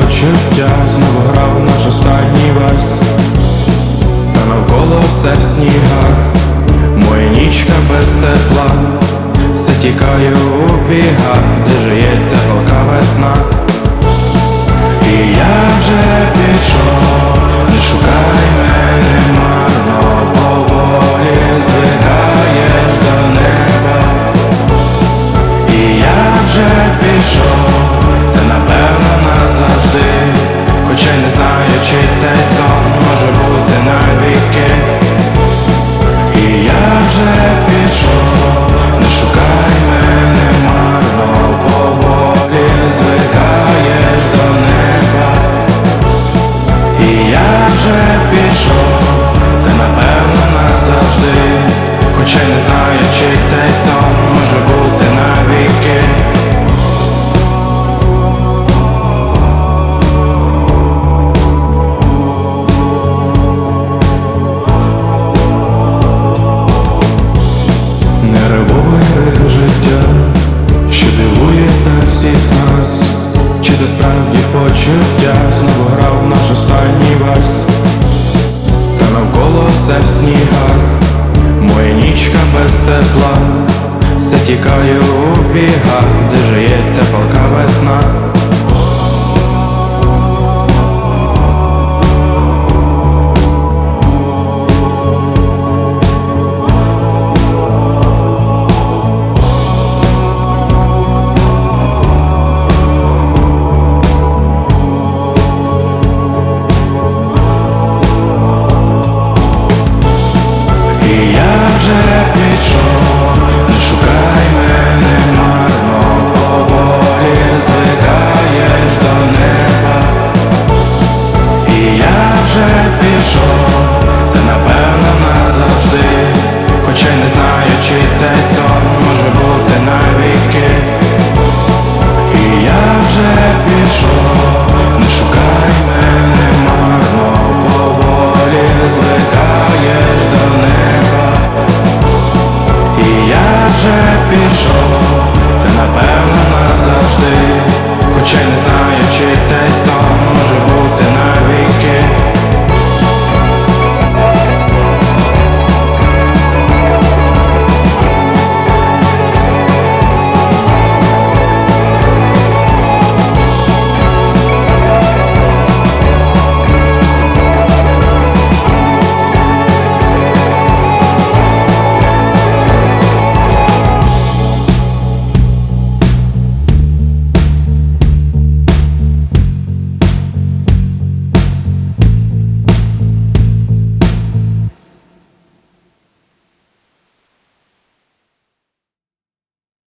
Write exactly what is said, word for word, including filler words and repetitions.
почуття, знову грав наш останній вальс, та навколо все в снігах, моя нічка без тепла, все тікає у бігах, де жиється палка весна. І я вже пішов, не шукай мене марно, поволі звикаєш до неба. І я вже пішов, та напевно назавжди, хоча й не знаю, чи цей сон може бути навіки. І я вже пішов, не шукай мене марно, поволі звикаєш до неба. І я вже пішов, та напевно назавжди, хоча й не знаю, чи цей сон може бути навіки. Нервовий ритм життя, що дивує так всіх нас, чи то справді почуття, знову грав наш останній вальс, та навколо все в снігах, моя нічка без тепла, все тікає у бігах, де жиється палка весна.